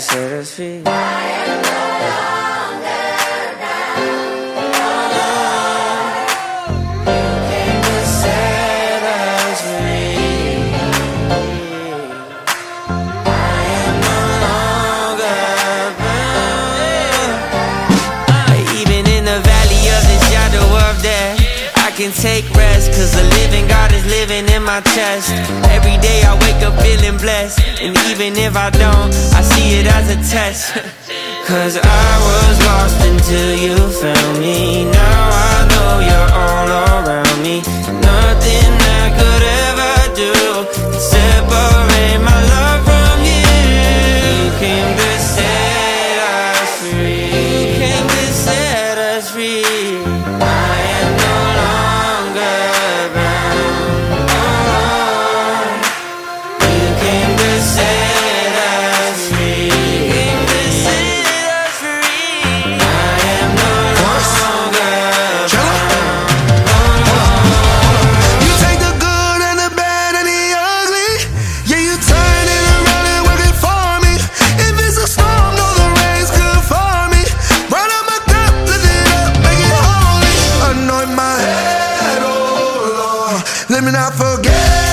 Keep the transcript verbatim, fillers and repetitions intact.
set us free. Can take rest, cause the living God is living in my chest. Every day I wake up feeling blessed, and even if I don't, I see it as a test. Cause I was lost until you found me. Now I know you're all around me. Nothing I could ever do can separate my love from you. You came to set us free. You came to set us free. I am no let me not forget.